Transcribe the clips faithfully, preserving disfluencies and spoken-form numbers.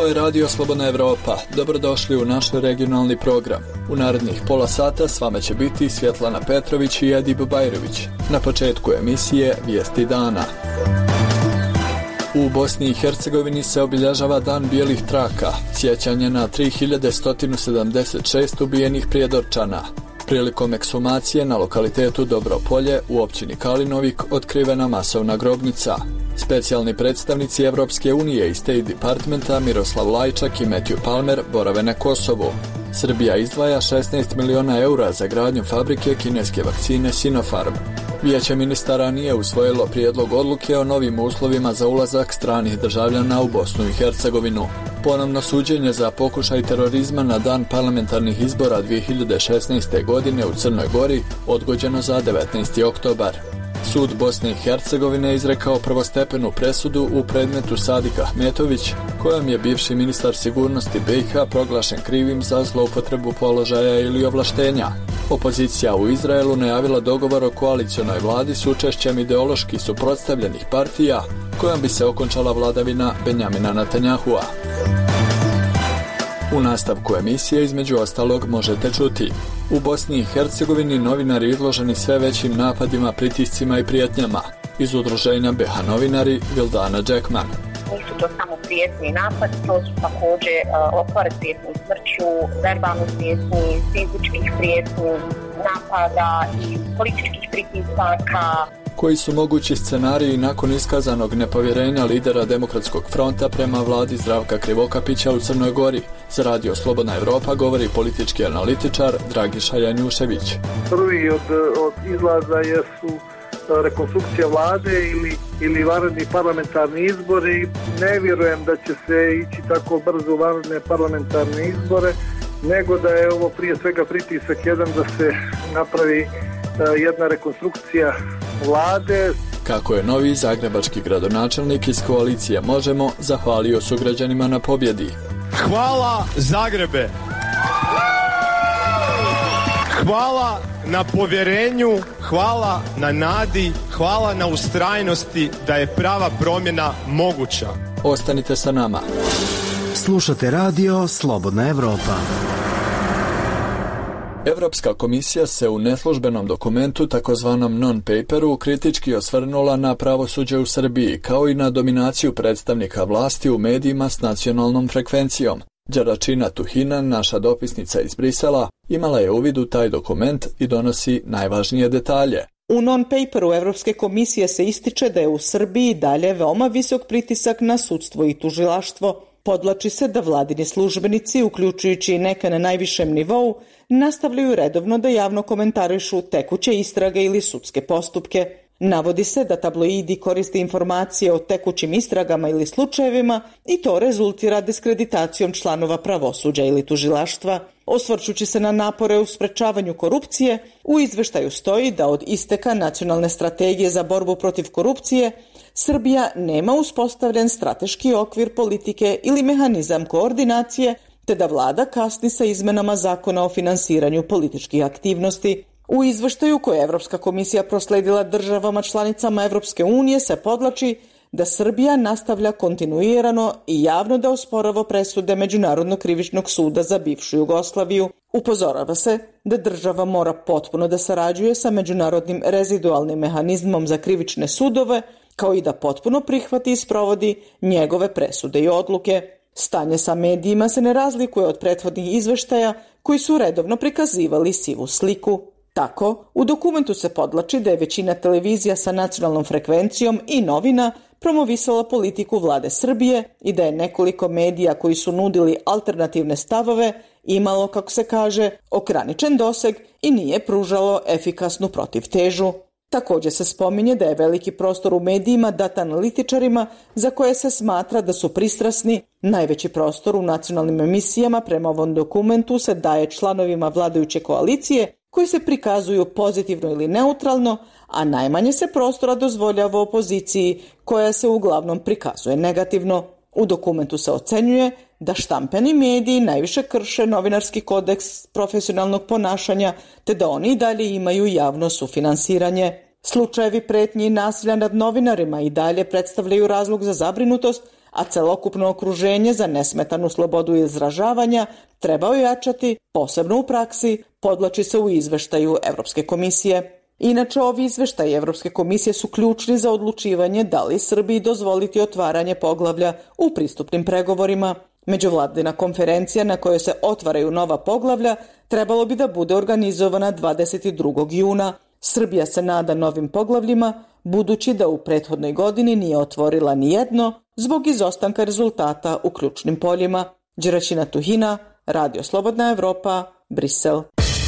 je Radio Slobodna Evropa. Dobrodošli u naš regionalni program. U narednih pola sata s vama će biti Svjetlana Petrović i Edip Bajrović. Na početku emisije Vijesti dana. U Bosni i Hercegovini se obilježava Dan bijelih traka, sjećanje na tri hiljade sto sedamdeset šest ubijenih Prijedorčana. Prilikom ekshumacije na lokalitetu Dobro Polje u općini Kalinovik otkrivena masovna grobnica. Specijalni predstavnici Evropske unije i State Departmenta Miroslav Lajčak i Matthew Palmer borave na Kosovu. Srbija izdvaja šesnaest miliona eura za gradnju fabrike kineske vakcine Sinopharm. Vijeće ministara nije usvojilo prijedlog odluke o novim uslovima za ulazak stranih državljana u Bosnu i Hercegovinu. Ponovno suđenje za pokušaj terorizma na dan parlamentarnih izbora dvije hiljade šesnaeste. godine u Crnoj Gori odgođeno za devetnaesti oktobar. Sud Bosne i Hercegovine izrekao prvostepenu presudu u predmetu Sadik Ahmetović, kojom je bivši ministar sigurnosti B i H proglašen krivim za zloupotrebu položaja ili ovlaštenja. Opozicija u Izraelu najavila dogovor o koalicionoj vladi s učešćem ideološki suprotstavljenih partija, kojom bi se okončala vladavina Benjamina Netanjahua. U nastavku emisije između ostalog možete čuti: u Bosni i Hercegovini novinari izloženi sve većim napadima, pritiscima i prijetnjama. Iz udruženja B H Novinari Vildana Džekman. Nisu to samo prijetni napad, to su također uh, otpore prijetni smrću, verbalni prijetni, fizičkih prijetni napada i političkih pritisaka. Koji su mogući scenariji nakon iskazanog nepovjerenja lidera Demokratskog fronta prema vladi Zdravka Krivokapića u Crnoj Gori? Za Radio Slobodna Evropa govori politički analitičar Dragiša Janjušević. Prvi od, od izlaza jesu rekonstrukcija vlade ili, ili vanredni parlamentarni izbori. Ne vjerujem da će se ići tako brzo u vanredne parlamentarne izbore, nego da je ovo prije svega pritisak jedan da se napravi jedna rekonstrukcija vlade. Kako je novi zagrebački gradonačelnik iz koalicije Možemo zahvalio sugrađanima na pobjedi. Hvala Zagrebe! Hvala na povjerenju, hvala na nadi, hvala na ustrajnosti da je prava promjena moguća. Ostanite sa nama. Slušate Radio Slobodna Evropa. Evropska komisija se u neslužbenom dokumentu, takozvanom non-paperu, kritički osvrnula na pravosuđe u Srbiji, kao i na dominaciju predstavnika vlasti u medijima s nacionalnom frekvencijom. Đeračina Tuhinan, naša dopisnica iz Brisela, imala je uvid u taj dokument i donosi najvažnije detalje. U non-paperu Evropske komisije se ističe da je u Srbiji dalje veoma visok pritisak na sudstvo i tužilaštvo. Podvlači se da vladini službenici, uključujući i neke na najvišem nivou, nastavljaju redovno da javno komentarišu tekuće istrage ili sudske postupke. Navodi se da tabloidi koriste informacije o tekućim istragama ili slučajevima i to rezultira diskreditacijom članova pravosuđa ili tužilaštva. Osvrćući se na napore u sprečavanju korupcije, u izveštaju stoji da od isteka nacionalne strategije za borbu protiv korupcije Srbija nema uspostavljen strateški okvir politike ili mehanizam koordinacije, te da vlada kasni sa izmenama zakona o finansiranju političkih aktivnosti. U izveštaju koje je Evropska komisija prosledila državama članicama Evropske unije se podvlači da Srbija nastavlja kontinuirano i javno da osporava presude Međunarodnog krivičnog suda za bivšu Jugoslaviju. Upozorava se da država mora potpuno da sarađuje sa Međunarodnim rezidualnim mehanizmom za krivične sudove, kao i da potpuno prihvati i sprovodi njegove presude i odluke. Stanje sa medijima se ne razlikuje od prethodnih izveštaja koji su redovno prikazivali sivu sliku. Tako, u dokumentu se podvlači da je većina televizija sa nacionalnom frekvencijom i novina promovisala politiku vlade Srbije i da je nekoliko medija koji su nudili alternativne stavove imalo, kako se kaže, ograničen doseg i nije pružalo efikasnu protivtežu. Također se spominje da je veliki prostor u medijima dat analitičarima za koje se smatra da su pristrasni. Najveći prostor u nacionalnim emisijama prema ovom dokumentu se daje članovima vladajuće koalicije koji se prikazuju pozitivno ili neutralno, a najmanje se prostora dozvoljava opoziciji koja se uglavnom prikazuje negativno. U dokumentu se ocenjuje da štampani mediji najviše krše novinarski kodeks profesionalnog ponašanja, te da oni i dalje imaju javno sufinansiranje. Slučajevi pretnji i nasilja nad novinarima i dalje predstavljaju razlog za zabrinutost, a celokupno okruženje za nesmetanu slobodu izražavanja treba ojačati, posebno u praksi, podvlači se u izveštaju Evropske komisije. Inače, ovi izveštaji Evropske komisije su ključni za odlučivanje da li Srbiji dozvoliti otvaranje poglavlja u pristupnim pregovorima. Međuvladina konferencija na kojoj se otvaraju nova poglavlja trebalo bi da bude organizovana dvadeset drugog juna. Srbija se nada novim poglavljima, budući da u prethodnoj godini nije otvorila ni jedno zbog izostanka rezultata u ključnim poljima. Đeraćina Tuhina, Radio Slobodna Evropa, Brisel.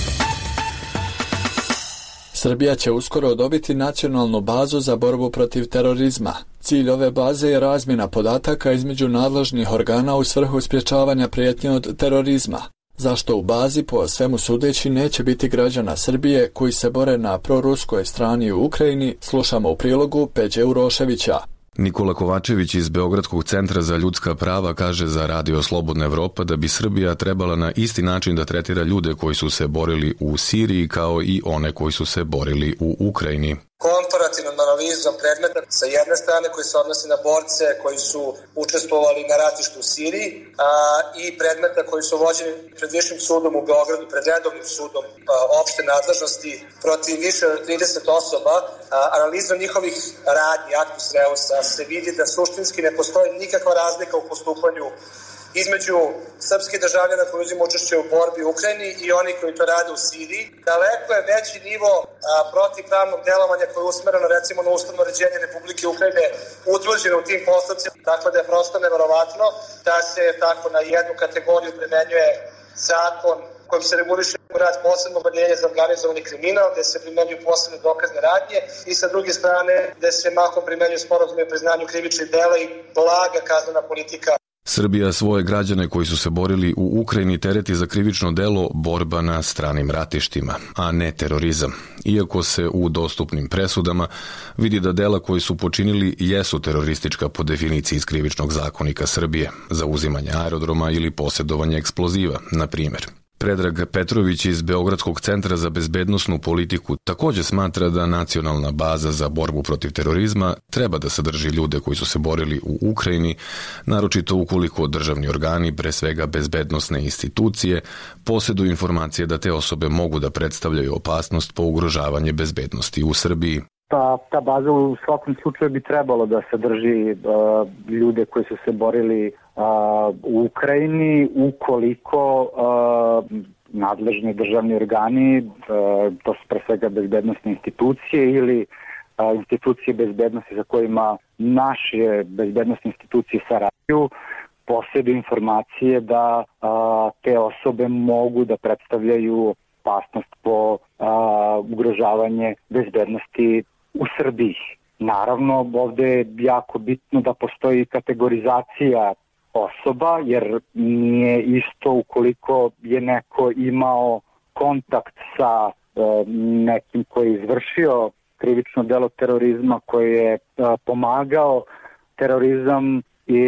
Srbija će uskoro dobiti nacionalnu bazu za borbu protiv terorizma. Cilj ove baze je razmjena podataka između nadležnih organa u svrhu sprječavanja prijetnje od terorizma. Zašto u bazi po svemu sudeći neće biti građana Srbije koji se bore na proruskoj strani u Ukrajini, slušamo u prilogu Peđe Uroševića. Nikola Kovačević iz Beogradskog centra za ljudska prava kaže za Radio Slobodna Evropa da bi Srbija trebala na isti način da tretira ljude koji su se borili u Siriji kao i one koji su se borili u Ukrajini. Komparativnom analizom predmeta sa jedne strane koji se odnosi na borce koji su učestvovali na ratištu u Siriji a, i predmeta koji su vođeni pred Višim sudom u Beogradu, pred redovnim sudom a, opšte nadležnosti protiv više od trideset osoba. A, analizom njihovih radnji, actus reusa, se vidi da suštinski ne postoji nikakva razlika u postupanju između srpskih državljana koji uzima učešće u borbi u Ukrajini i oni koji to rade u Siriji. Daleko je veći nivo a, protivpravnog delovanja koje je usmereno recimo na ustavno uređenje Republike Ukrajine utvrđeno u tim postupcima, tako da je prosto neverovatno da se tako na jednu kategoriju primenjuje zakon kojim se reguliše rad posebno odeljenje za organizovani kriminal, gde se primenjuju posebne dokazne radnje i sa druge strane gde se mahom primenjuju sporazume o priznanju krivičnih dela i blaga kaznena politika. Srbija svoje građane koji su se borili u Ukrajini tereti za krivično delo borba na stranim ratištima, a ne terorizam. Iako se u dostupnim presudama vidi da dela koji su počinili jesu teroristička po definiciji iz krivičnog zakonika Srbije, zauzimanje aerodroma ili posjedovanje eksploziva, na primjer. Predrag Petrović iz Beogradskog centra za bezbednosnu politiku također smatra da nacionalna baza za borbu protiv terorizma treba da sadrži ljude koji su se borili u Ukrajini, naročito ukoliko državni organi, pre svega bezbednosne institucije, posjeduju informacije da te osobe mogu da predstavljaju opasnost po ugrožavanje bezbednosti u Srbiji. Ta, ta baza u svakom slučaju bi trebalo da sadrži uh, ljude koji su se borili uh, u Ukrajini ukoliko uh, nadležni državni organi, uh, to su pre svega bezbednosne institucije ili uh, institucije bezbednosti za kojima naše bezbednosne institucije sarađuju, posjeduju informacije da uh, te osobe mogu da predstavljaju opasnost po uh, ugrožavanje bezbednosti u Srbiji. Naravno, ovdje je jako bitno da postoji kategorizacija osoba, jer nije isto ukoliko je neko imao kontakt sa e, nekim koji je izvršio krivično delo terorizma, koji je e, pomagao terorizam i,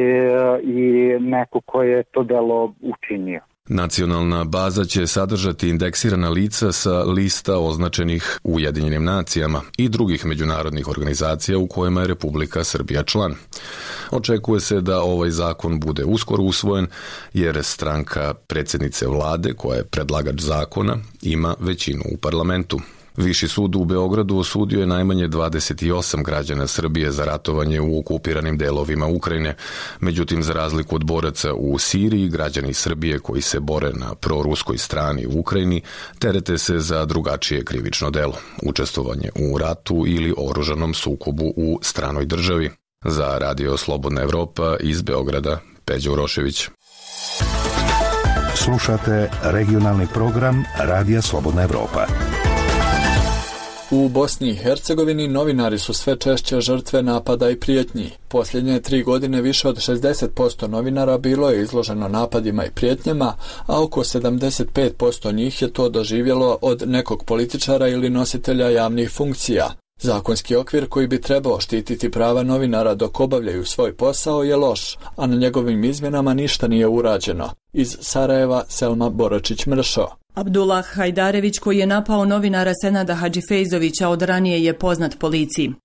i neko koji je to delo učinio. Nacionalna baza će sadržati indeksirana lica sa lista označenih Ujedinjenim nacijama i drugih međunarodnih organizacija u kojima je Republika Srbija član. Očekuje se da ovaj zakon bude uskoro usvojen, jer stranka predsjednice vlade, koja je predlagač zakona, ima većinu u parlamentu. Viši sud u Beogradu osudio je najmanje dvadeset osam građana Srbije za ratovanje u okupiranim delovima Ukrajine. Međutim, za razliku od boraca u Siriji, građani Srbije koji se bore na proruskoj strani u Ukrajini terete se za drugačije krivično delo, učestvovanje u ratu ili oružanom sukobu u stranoj državi. Za Radio Slobodna Evropa iz Beograda, Peđa Urošević. Slušate regionalni program Radija Slobodna Evropa. U Bosni i Hercegovini novinari su sve češće žrtve napada i prijetnji. Posljednje tri godine više od šezdeset posto novinara bilo je izloženo napadima i prijetnjama, a oko sedamdeset pet posto njih je to doživjelo od nekog političara ili nositelja javnih funkcija. Zakonski okvir koji bi trebao štititi prava novinara dok obavljaju svoj posao je loš, a na njegovim izmjenama ništa nije urađeno. Iz Sarajeva, Selma Boročić-Mršo. Abdullah Hajdarević, koji je napao novinara Senada Hadžifejzovića, od ranije je poznat policiji.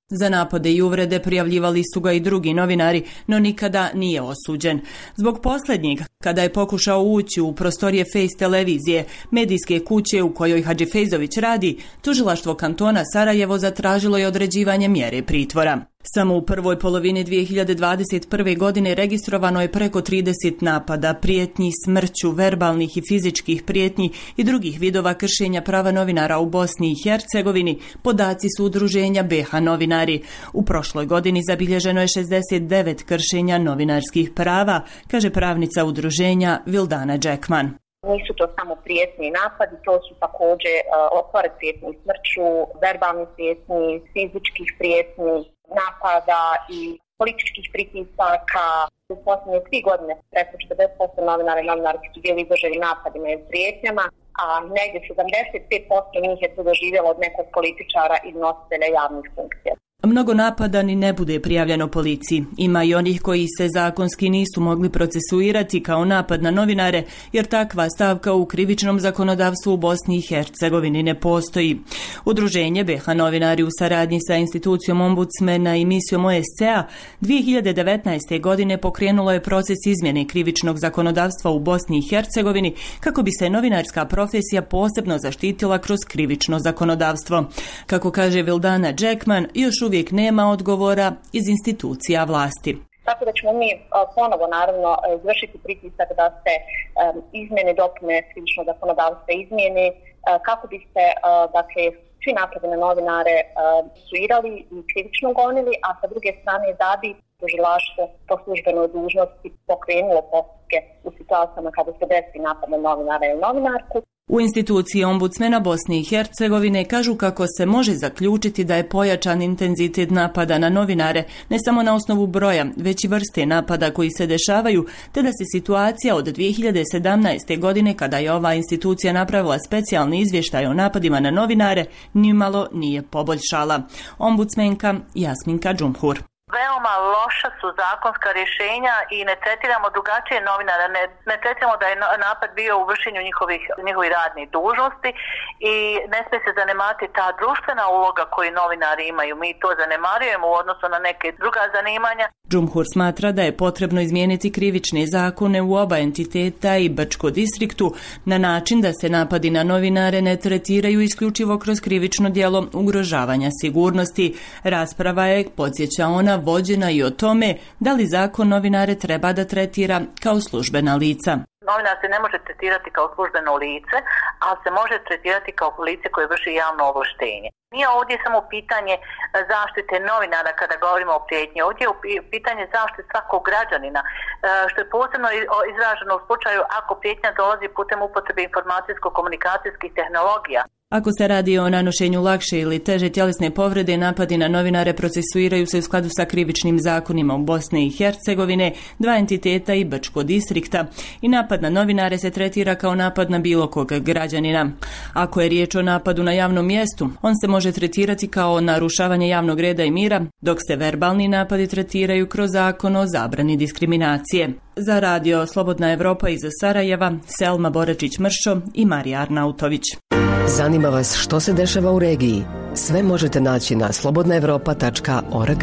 Za napade i uvrede prijavljivali su ga i drugi novinari, no nikada nije osuđen. Zbog posljednjeg, kada je pokušao ući u prostorije Face televizije, medijske kuće u kojoj Hadžifejzović radi, tužilaštvo kantona Sarajevo zatražilo je određivanje mjere pritvora. Samo u prvoj polovini dvije hiljade dvadeset prve. godine registrovano je preko trideset napada, prijetnji, smrću, verbalnih i fizičkih prijetnji i drugih vidova kršenja prava novinara u Bosni i Hercegovini, podaci su udruženja B H Novinari. U prošloj godini zabilježeno je šezdeset devet kršenja novinarskih prava, kaže pravnica udruženja Vildana Džekman. Nisu to samo prijetni napadi, to su također uh, otvorene prijetnji smrću, verbalni prijetnji, fizičkih prijetnji, napada i političkih pritisaka. U posljednje tri godine preko četrdeset posto novinara i novinarki su bili izloženi napadima i prijetnjama, a negdje sedamdeset pet posto njih je to doživjelo od nekog političara i nositelja javnih funkcija. Mnogo napada ni ne bude prijavljeno policiji. Ima i onih koji se zakonski nisu mogli procesuirati kao napad na novinare, jer takva stavka u krivičnom zakonodavstvu u Bosni i Hercegovini ne postoji. Udruženje B H Novinari u saradnji sa institucijom ombudsmena i misijom O S C A dvije hiljade devetnaeste. godine pokrenulo je proces izmjene krivičnog zakonodavstva u Bosni i Hercegovini kako bi se novinarska profesija posebno zaštitila kroz krivično zakonodavstvo. Kako kaže Vildana Džekman, još uvijek nema odgovora iz institucija vlasti. Tako da ćemo mi ponovo naravno izvršiti pritisak da se um, izmjene dopune krivičnog zakonodavstva izmijeni kako bi se uh, dakle svi napadi na novinare uh, suirali i krivično gonili, a sa druge strane da bi tužilaštvo po službenoj dužnosti pokrenulo postupke u situacijama kada se desi napad na novinara ili novinarku. U instituciji ombudsmena Bosne i Hercegovine kažu kako se može zaključiti da je pojačan intenzitet napada na novinare ne samo na osnovu broja, već i vrste napada koji se dešavaju, te da se situacija od dvije hiljade sedamnaeste. godine, kada je ova institucija napravila specijalni izvještaj o napadima na novinare, nimalo nije poboljšala. Ombudsmenka Jasminka Džumhur. Veoma loša su zakonska rješenja i ne tretiramo drugačije novinara, ne, ne tretiramo da je napad bio u vršenju njihovih, njihovih radnih dužnosti i ne smije se zanemariti ta društvena uloga koju novinari imaju. Mi to zanemarujemo u odnosu na neke druga zanimanja. Džumhur smatra da je potrebno izmijeniti krivične zakone u oba entiteta i Brčko distriktu na način da se napadi na novinare ne tretiraju isključivo kroz krivično djelo ugrožavanja sigurnosti. Rasprava je, podsjeća ona, vođena i o tome da li zakon novinare treba da tretira kao službena lica. Novinar se ne može tretirati kao službeno lice, ali se može tretirati kao lice koje vrši javno ovlaštenje. Nije ovdje samo pitanje zaštite novinara kada govorimo o prijetnji, ovdje je pitanje zaštite svakog građanina, što je posebno izraženo u slučaju ako prijetnja dolazi putem upotrebe informacijsko-komunikacijskih tehnologija. Ako se radi o nanošenju lakše ili teže tjelesne povrede, napadi na novinare procesuiraju se u skladu sa krivičnim zakonima u Bosne i Hercegovine, dva entiteta i Brčko distrikta. I napad na novinare se tretira kao napad na bilo kog građanina. Ako je riječ o napadu na javnom mjestu, on se može tretirati kao narušavanje javnog reda i mira, dok se verbalni napadi tretiraju kroz zakon o zabrani diskriminacije. Za radio Slobodna Evropa iz Sarajeva, Selma Boračić-Mršo i Marija Arnautović. Zanima vas što se dešava u regiji? Sve možete naći na slobodna evropa tačka org.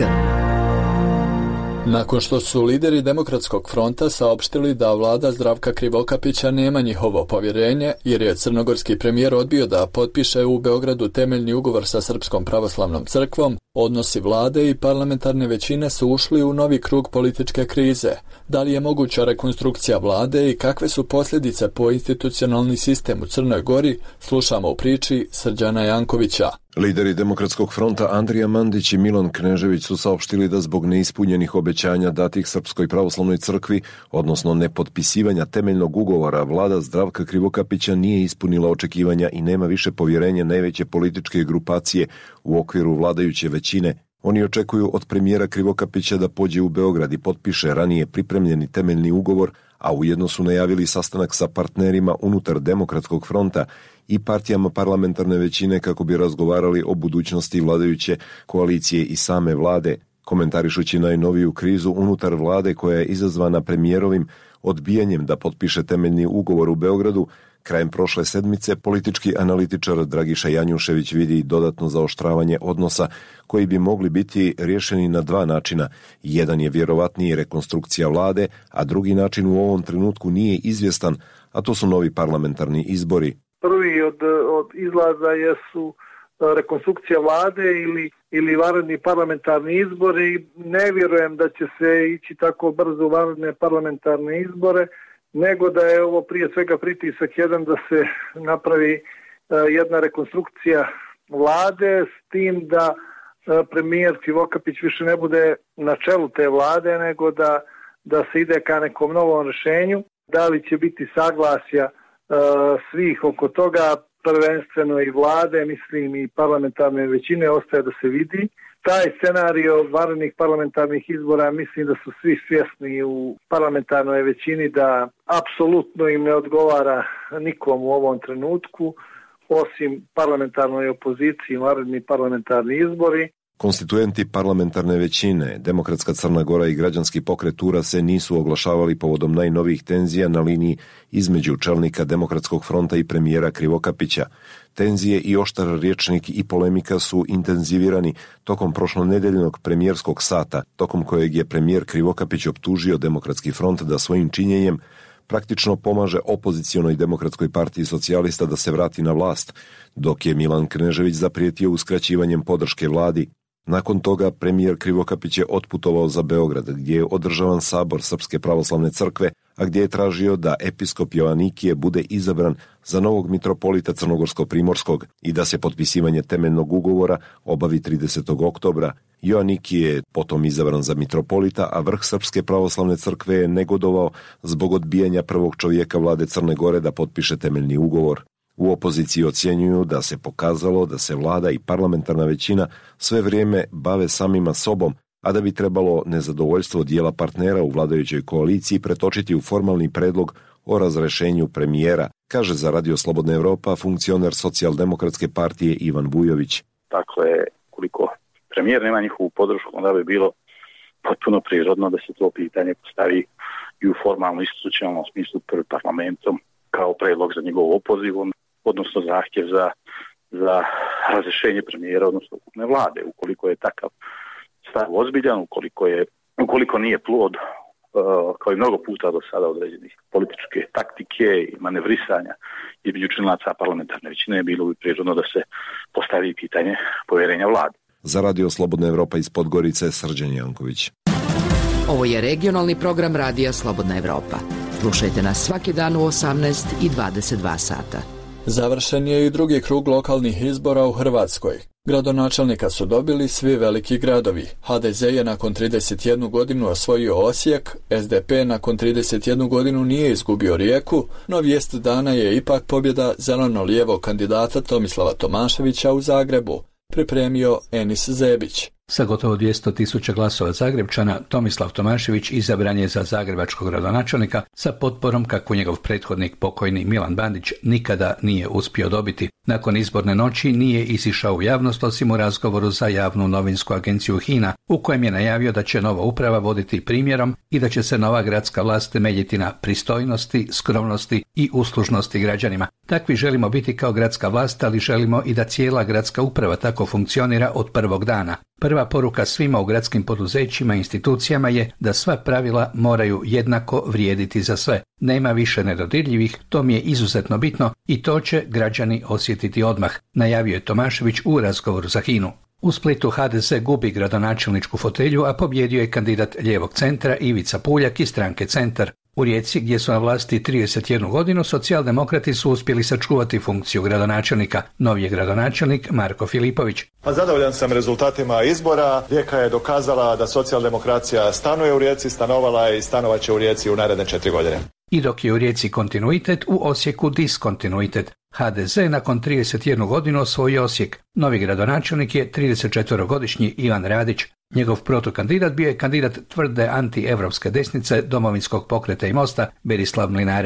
Nakon što su lideri Demokratskog fronta saopštili da vlada Zdravka Krivokapića nema njihovo povjerenje, jer je crnogorski premijer odbio da potpiše u Beogradu temeljni ugovor sa Srpskom pravoslavnom crkvom, odnosi vlade i parlamentarne većine su ušli u novi krug političke krize. Da li je moguća rekonstrukcija vlade i kakve su posljedice po institucionalni sistem u Crnoj Gori, slušamo u priči Srđana Jankovića. Lideri Demokratskog fronta Andrija Mandić i Milan Knežević su saopštili da zbog neispunjenih obećanja datih Srpskoj pravoslavnoj crkvi, odnosno nepotpisivanja temeljnog ugovora, vlada Zdravka Krivokapića nije ispunila očekivanja i nema više povjerenja najveće političke grupacije u okviru vladajuće većine. Oni očekuju od premijera Krivokapića da pođe u Beograd i potpiše ranije pripremljeni temeljni ugovor, a ujedno su najavili sastanak sa partnerima unutar Demokratskog fronta i partijama parlamentarne većine kako bi razgovarali o budućnosti vladajuće koalicije i same vlade. Komentarišući najnoviju krizu unutar vlade koja je izazvana premijerovim odbijanjem da potpiše temeljni ugovor u Beogradu, Krajem prošle sedmice politički analitičar Dragiša Janjušević vidi dodatno zaoštravanje odnosa koji bi mogli biti rješeni na dva načina. Jedan je vjerovatniji rekonstrukcija vlade, a drugi način u ovom trenutku nije izvjestan, a to su novi parlamentarni izbori. Prvi od, od izlaza jesu rekonstrukcija vlade ili, ili vanredni parlamentarni izbori. Ne vjerujem da će se ići tako brzo u vanredne parlamentarne izbore, nego da je ovo prije svega pritisak jedan da se napravi jedna rekonstrukcija vlade s tim da premijer Krivokapić više ne bude na čelu te vlade, nego da, da se ide ka nekom novom rješenju. Da li će biti saglasja svih oko toga, prvenstveno i vlade, mislim i parlamentarne većine, ostaje da se vidi. Taj scenario vanrednih parlamentarnih izbora, mislim da su svi svjesni u parlamentarnoj većini da apsolutno im ne odgovara nikom u ovom trenutku, osim parlamentarnoj opoziciji, vanredni parlamentarni izbori. Konstituenti parlamentarne većine, Demokratska Crna Gora i Građanski pokret Tura se nisu oglašavali povodom najnovijih tenzija na liniji između čelnika Demokratskog fronta i premijera Krivokapića. Tenzije i oštar rječnik i polemika su intenzivirani tokom prošlonedeljnog premijerskog sata, tokom kojeg je premijer Krivokapić optužio Demokratski front da svojim činjenjem praktično pomaže opozicionoj Demokratskoj partiji socijalista da se vrati na vlast, dok je Milan Knežević zaprijetio uskraćivanjem podrške vladi. Nakon toga premijer Krivokapić je otputovao za Beograd, gdje je održavan sabor Srpske pravoslavne crkve, a gdje je tražio da episkop Joanikije bude izabran za novog mitropolita Crnogorsko-primorskog i da se potpisivanje temeljnog ugovora obavi tridesetog oktobra. Joanikije je potom izabran za mitropolita, a vrh Srpske pravoslavne crkve je negodovao zbog odbijanja prvog čovjeka vlade Crne Gore da potpiše temeljni ugovor. U opoziciji ocjenjuju da se pokazalo da se vlada i parlamentarna većina sve vrijeme bave samima sobom, a da bi trebalo nezadovoljstvo dijela partnera u vladajućoj koaliciji pretočiti u formalni predlog o razrešenju premijera, kaže za Radio Slobodna Evropa funkcioner Socijaldemokratske partije Ivan Vujović. Dakle, koliko premijer nema njihovu podršku, onda bi bilo potpuno prirodno da se to pitanje postavi i u formalno institucionalnom smislu pred parlamentom kao predlog za njegov opoziv, odnosno zahtjev za, za razrješenje premijera, odnosno ukupne vlade. Ukoliko je takav stav ozbiljan, ukoliko, je, ukoliko nije plod, uh, kao i mnogo puta do sada određenih političke taktike i manevrisanja između članaca parlamentarne većine, bilo bi prirodno da se postavi pitanje povjerenja vlade. Za Radio Slobodna Evropa iz Podgorice, Srđan Janković. Ovo je regionalni program Radija Slobodna Evropa. Slušajte nas svaki dan u osamnaest i dvadeset dva sata. Završen je i drugi krug lokalnih izbora u Hrvatskoj. Gradonačelnika su dobili svi veliki gradovi. ha de ze je nakon trideset jednu godinu osvojio Osijek, es de pe nakon trideset jednu godinu nije izgubio Rijeku, no vijest dana je ipak pobjeda zeleno-lijevog kandidata Tomislava Tomaševića u Zagrebu, pripremio Enis Zebić. Sa gotovo dvjesto tisuća glasova Zagrepčana, Tomislav Tomašević izabran je za zagrebačkog gradonačelnika sa potporom kakvu njegov prethodnik pokojni Milan Bandić nikada nije uspio dobiti. Nakon izborne noći nije izišao u javnost osim u razgovoru za javnu novinsku agenciju Hina, u kojem je najavio da će nova uprava voditi primjerom i da će se nova gradska vlast temeljiti na pristojnosti, skromnosti i uslužnosti građanima. Takvi želimo biti kao gradska vlast, ali želimo i da cijela gradska uprava tako funkcionira od prvog dana. Prva poruka svima u gradskim poduzećima i institucijama je da sva pravila moraju jednako vrijediti za sve. Nema više nedodirljivih, to mi je izuzetno bitno i to će građani osjetiti odmah, najavio je Tomašević u razgovoru za Hinu. U Splitu ha de ze gubi gradonačelničku fotelju, a pobjedio je kandidat lijevog centra Ivica Puljak iz stranke Centar. U Rijeci, gdje su na vlasti trideset jednu godinu, socijaldemokrati su uspjeli sačuvati funkciju gradonačelnika. Novi je gradonačelnik Marko Filipović. Pa zadovoljan sam rezultatima izbora. Rijeka je dokazala da socijaldemokracija stanuje u Rijeci, stanovala je i stanovat će u Rijeci u naredne četiri godine. I dok je u Rijeci kontinuitet, u Osijeku diskontinuitet. ha de ze nakon trideset jednu godinu osvojio Osijek. Novi gradonačelnik je tridesetčetverogodišnji Ivan Radić. Njegov protukandidat bio je kandidat tvrde antievropske desnice Domovinskog pokreta i Mosta Berislav Mlinarević.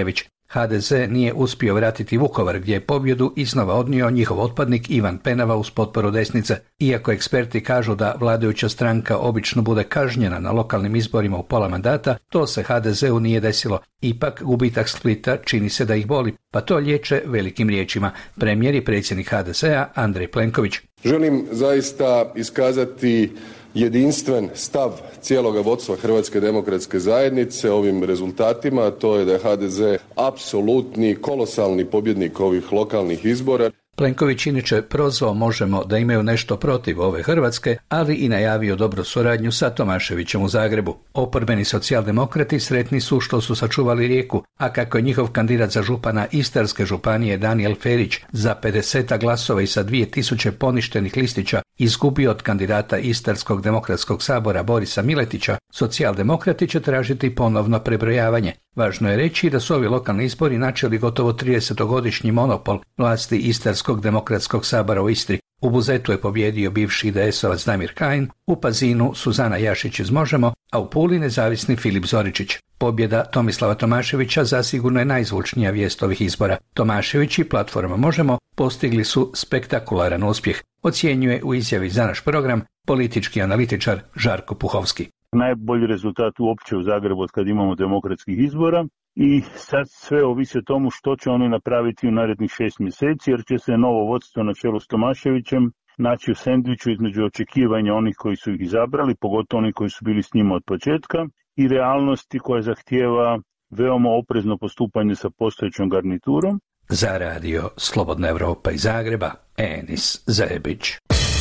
ha de ze nije uspio vratiti Vukovar, gdje je pobjedu iznova odnio njihov otpadnik Ivan Penava uz potporu desnice. Iako eksperti kažu da vladajuća stranka obično bude kažnjena na lokalnim izborima u pola mandata, to se ha de zeu nije desilo. Ipak gubitak Splita čini se da ih boli, pa to liječe velikim riječima premijer i predsjednik ha de zea Andrej Plenković. Želim zaista iskazati jedinstven stav cijeloga vodstva Hrvatske demokratske zajednice ovim rezultatima, a to je da je ha de ze apsolutni, kolosalni pobjednik ovih lokalnih izbora. Plenković inače prozvao Možemo da imaju nešto protiv ove Hrvatske, ali i najavio dobru suradnju sa Tomaševićem u Zagrebu. Oporbeni socijaldemokrati sretni su što su sačuvali Rijeku, a kako je njihov kandidat za župana Istarske županije Danijel Ferić za pedeset glasova i sa dvije tisuće poništenih listića izgubio od kandidata Istarskog demokratskog sabora Borisa Miletića, socijaldemokrati će tražiti ponovno prebrojavanje. Važno je reći da su ovi lokalni izbori načeli gotovo tridesetogodišnji monopol vlasti Istarskog demokratskog sabora u Istri. U Buzetu je pobjedio bivši de esovac Damir Kajin, u Pazinu Suzana Jašić iz Možemo, a u Puli nezavisni Filip Zoričić. Pobjeda Tomislava Tomaševića zasigurno je najzvučnija vijest ovih izbora. Tomašević i platforma Možemo postigli su spektakularan uspjeh, ocjenjuje u izjavi za naš program politički analitičar Žarko Puhovski. Najbolji rezultat uopće u Zagrebu od kad imamo demokratskih izbora i sad sve ovisi o tomu što će oni napraviti u narednih šest mjeseci, jer će se novo vodstvo na čelu s Tomaševićem naći u sendviču između očekivanja onih koji su ih izabrali, pogotovo oni koji su bili s njima od početka, i realnosti koja zahtijeva veoma oprezno postupanje sa postojećom garniturom. Za radio Slobodna Evropa iz Zagreba, Enis Zebić.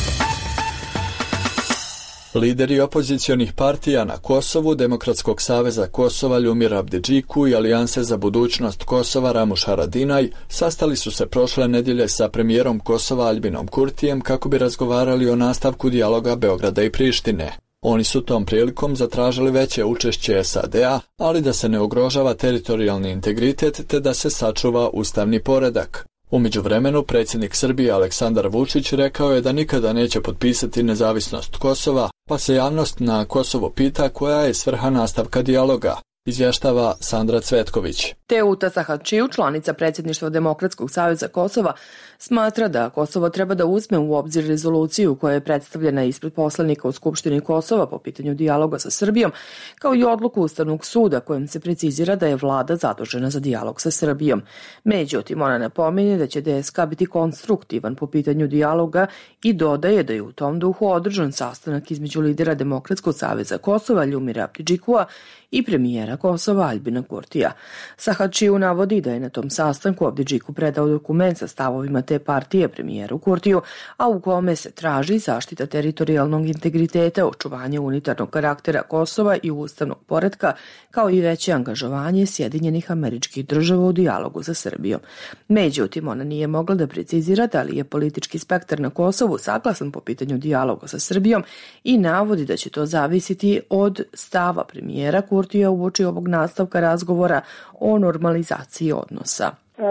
Lideri opozicionih partija na Kosovu, Demokratskog saveza Kosova Ljumir Abdidžiku i Alijanse za budućnost Kosova Ramuš Haradinaj sastali su se prošle nedjelje sa premijerom Kosova Albinom Kurtijem kako bi razgovarali o nastavku dijaloga Beograda i Prištine. Oni su tom prilikom zatražili veće učešće es a de a, ali da se ne ugrožava teritorijalni integritet te da se sačuva ustavni poredak. U međuvremenu predsjednik Srbije Aleksandar Vučić rekao je da nikada neće potpisati nezavisnost Kosova, pa se javnost na Kosovo pita koja je svrha nastavka dijaloga, izvještava Sandra Cvetković. Teuta Sahačiju, članica predsjedništva Demokratskog saveza Kosova, smatra da Kosovo treba da uzme u obzir rezoluciju koja je predstavljena ispred poslanika u Skupštini Kosova po pitanju dijaloga sa Srbijom, kao i odluku Ustavnog suda kojom se precizira da je vlada zadužena za dijalog sa Srbijom. Međutim, ona napominje da će de es ka biti konstruktivan po pitanju dijaloga i dodaje da je u tom duhu održan sastanak između lidera Demokratskog saveza Kosova Ljumira Abdidžikua i premijera Kosova Albina Kurtija. Sahačiju navodi da je na tom sastanku Abdidžiku predao dokument sa stavovima te partije premijeru Kurtiju, a u kome se traži zaštita teritorijalnog integriteta, očuvanje unitarnog karaktera Kosova i ustavnog poretka, kao i veće angažovanje Sjedinjenih Američkih Država u dijalogu sa Srbijom. Međutim, ona nije mogla da precizira da li je politički spektar na Kosovu saglasan po pitanju dijaloga sa Srbijom i navodi da će to zavisiti od stava premijera Kurtija uoči ovog nastavka razgovora o normalizaciji odnosa.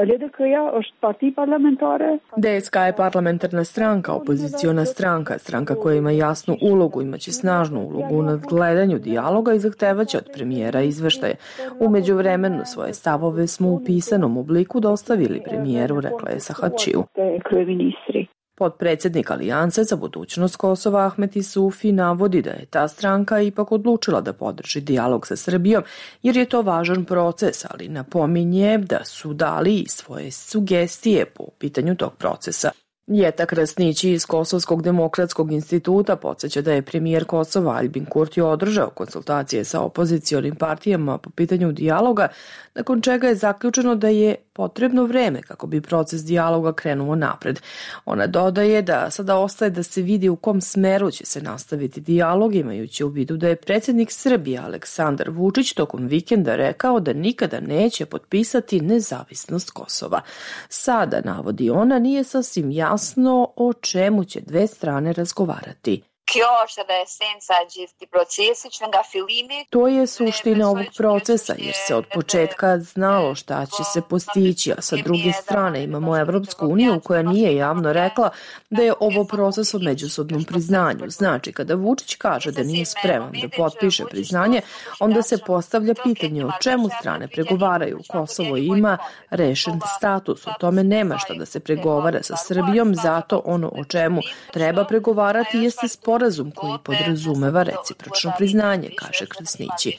de es ka je parlamentarna stranka, opoziciona stranka, stranka koja ima jasnu ulogu, imaće snažnu ulogu u nadgledanju dijaloga i zahtevaće od premijera izveštaje. U međuvremenu svoje stavove smo u pisanom obliku dostavili premijeru, rekla je Sahačiju. Potpredsjednik Alijanse za budućnost Kosova Ahmet Isufi navodi da je ta stranka ipak odlučila da podrži dijalog sa Srbijom jer je to važan proces, ali napominje da su dali i svoje sugestije po pitanju tog procesa. Jeta Krasnić iz Kosovskog demokratskog instituta podsjeća da je premijer Kosova Albin Kurti održao konsultacije sa opozicionim partijama po pitanju dijaloga, nakon čega je zaključeno da je potrebno vreme kako bi proces dijaloga krenuo napred. Ona dodaje da sada ostaje da se vidi u kom smeru će se nastaviti dijalog, imajući u vidu da je predsjednik Srbije Aleksandar Vučić tokom vikenda rekao da nikada neće potpisati nezavisnost Kosova. Sada, navodi ona, nije sasvim jasno o čemu će dve strane razgovarati. To je suština ovog procesa, jer se od početka znalo šta će se postići, a sa druge strane imamo Evropsku uniju koja nije javno rekla da je ovo proces o međusobnom priznanju. Znači, kada Vučić kaže da nije spreman da potpiše priznanje, onda se postavlja pitanje o čemu strane pregovaraju. Kosovo ima rešen status, o tome nema šta da se pregovara sa Srbijom, zato ono o čemu treba pregovarati jeste sporazum koji podrazumeva recipročno priznanje, kaže Krasnići.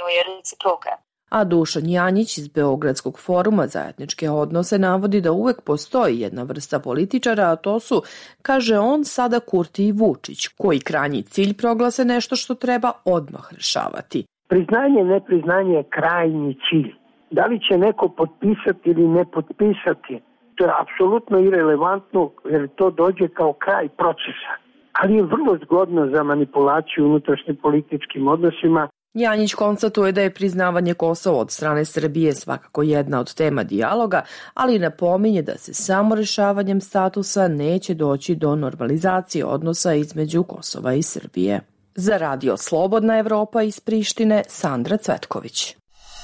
A Dušan Janjić iz Beogradskog foruma za etničke odnose navodi da uvek postoji jedna vrsta političara, a to su, kaže on, sada Kurti i Vučić, koji krajnji cilj proglase nešto što treba odmah rešavati. Priznanje, nepriznanje je krajnji cilj. Da li će neko potpisati ili ne potpisati, to je apsolutno irelevantno jer to dođe kao kraj procesa. Ali je vrlo zgodno za manipulaciju unutrašnjim političkim odnosima. Janjić konstatuje da je priznavanje Kosova od strane Srbije svakako jedna od tema dijaloga, ali napominje da se samo rešavanjem statusa neće doći do normalizacije odnosa između Kosova i Srbije. Za Radio Slobodna Evropa iz Prištine, Sandra Cvetković.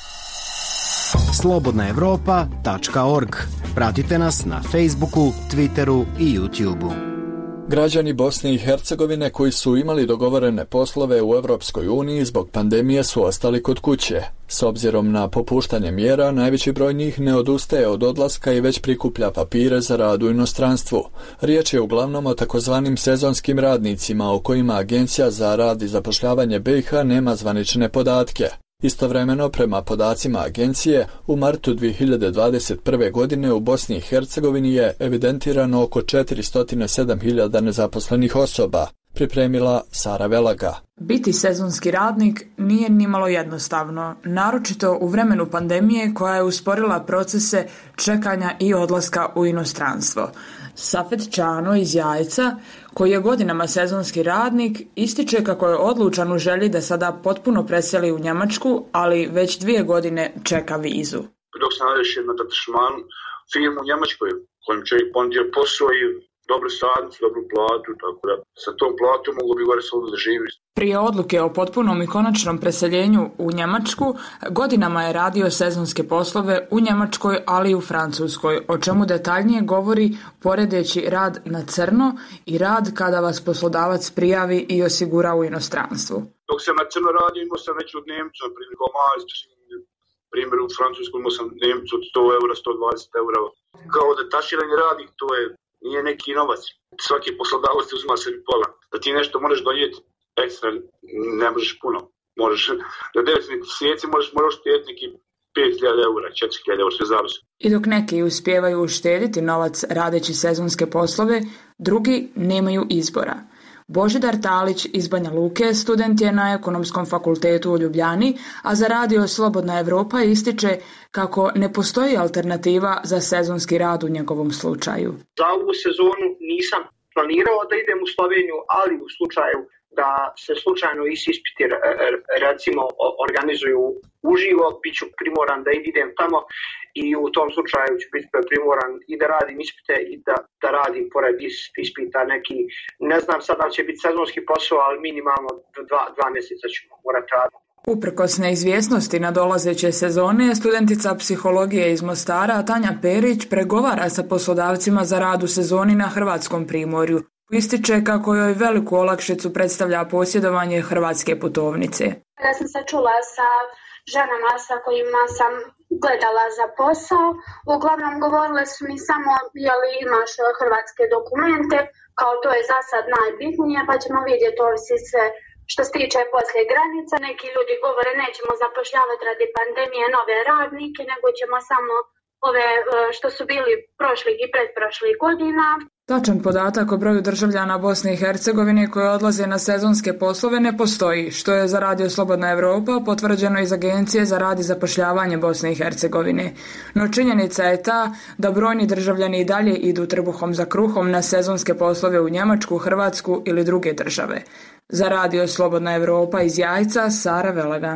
slobodna evropa tačka org. Pratite nas na Facebooku, Twitteru i YouTubeu. Građani Bosne i Hercegovine koji su imali dogovorene poslove u Evropskoj uniji zbog pandemije su ostali kod kuće. S obzirom na popuštanje mjera, najveći broj njih ne odustaje od odlaska i već prikuplja papire za rad u inostranstvu. Riječ je uglavnom o takozvanim sezonskim radnicima o kojima Agencija za rad i zapošljavanje B i H nema zvanične podatke. Istovremeno, prema podacima agencije, u martu dvije hiljade dvadeset prve. godine u Bosni i Hercegovini je evidentirano oko četiristo sedam hiljada nezaposlenih osoba, pripremila Sara Velaga. Biti sezonski radnik nije nimalo jednostavno, naročito u vremenu pandemije koja je usporila procese čekanja i odlaska u inostranstvo. Safet Čano iz Jajca, koji je godinama sezonski radnik, ističe kako je odlučan u želji da sada potpuno preseli u Njemačku, ali već dvije godine čeka vizu. Dok sam rešio na detašman firmu u Njemačkoj, kojim čovjek ponudio posao i dobru sadnicu, dobru platu, tako da sa tom platom mogu bi gore slobodno da živi. Prije odluke o potpunom i konačnom preseljenju u Njemačku, godinama je radio sezonske poslove u Njemačkoj, ali i u Francuskoj, o čemu detaljnije govori poredeći rad na crno i rad kada vas poslodavac prijavi i osigura u inostranstvu. Dok sam na crno radio, imao sam već od Nemca, na primjer, kao mali, primjer u Francuskoj imao sam Nemcu od sto eura, sto dvadeset eura. Kao detaširani radnik, to je nije neki novac. Svaki poslodavac ti uzima sebi pola. Da ti nešto možeš donijeti ekstra, ne možeš puno. Možeš, da devet mjeseci možeš možeš štediti neki pet hiljada eura, četiri hiljade eura, sve zavisi. I dok neki uspijevaju uštediti novac radeći sezonske poslove, drugi nemaju izbora. Božidar Talić iz Banja Luke student je na Ekonomskom fakultetu u Ljubljani, a za Radio Slobodna Evropa ističe kako ne postoji alternativa za sezonski rad u njegovom slučaju. Za ovu sezonu nisam planirao da idem u Sloveniju, ali u slučaju da se slučajno ispiti recimo organizuju uživo, bit ću primoran da idem tamo i u tom slučaju ću biti primoran i da radim ispite i da, da radim pored ispita neki, ne znam sad da će biti sezonski posao, ali minimalno dva, dva mjeseca ćemo morati raditi. Uprkos neizvjesnosti na dolazeće sezone, studentica psihologije iz Mostara Tanja Perić pregovara sa poslodavcima za rad u sezoni na hrvatskom primorju. Ističe kako joj veliku olakšicu predstavlja posjedovanje hrvatske putovnice. Ja sam se čula sa ženama sa kojima sam gledala za posao. Uglavnom govorile su mi samo je li imaš hrvatske dokumente, kao to je za sad najbitnije, pa ćemo vidjeti ovisi sve što se tiče poslije granica. Neki ljudi govore nećemo zapošljavati radi pandemije nove radnike, nego ćemo samo ove što su bili prošlih i pretprošlih godina. Tačan podatak o broju državljana Bosne i Hercegovine koji odlaze na sezonske poslove ne postoji, što je za Radio Slobodna Evropa potvrđeno iz Agencije za rad i zapošljavanje Bosne i Hercegovine. No činjenica je ta da brojni državljani i dalje idu trbuhom za kruhom na sezonske poslove u Njemačku, Hrvatsku ili druge države. Za Radio Slobodna Evropa iz Jajca, Sara Velaga.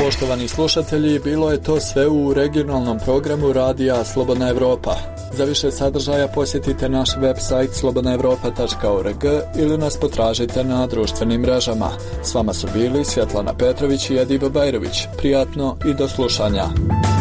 Poštovani slušatelji, bilo je to sve u regionalnom programu Radija Slobodna Evropa. Za više sadržaja posjetite naš website slobodna evropa tačka org ili nas potražite na društvenim mrežama. S vama su bili Svjetlana Petrović i Ediba Bajrović. Prijatno i do slušanja.